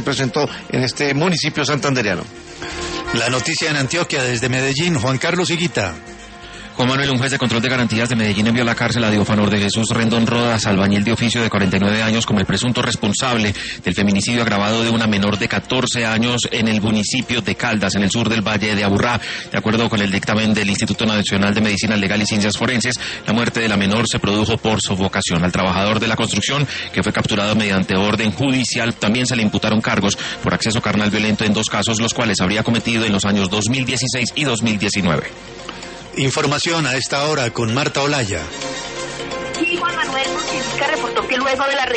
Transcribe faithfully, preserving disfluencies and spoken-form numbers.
se presentó en este municipio santandereano. La noticia en Antioquia desde Medellín, Juan Carlos Higuita. Juan Manuel, un juez de control de garantías de Medellín envió a la cárcel a Diofanor de Jesús Rendón Rodas, albañil de oficio de cuarenta y nueve años, como el presunto responsable del feminicidio agravado de una menor de catorce años en el municipio de Caldas, en el sur del Valle de Aburrá. De acuerdo con el dictamen del Instituto Nacional de Medicina Legal y Ciencias Forenses, la muerte de la menor se produjo por sofocación. Al trabajador de la construcción, que fue capturado mediante orden judicial, también se le imputaron cargos por acceso carnal violento en dos casos, los cuales habría cometido en los años dos mil dieciséis y dos mil diecinueve. Información a esta hora con Marta Olaya. Sí, Juan Manuel Multiplica reportó que luego de la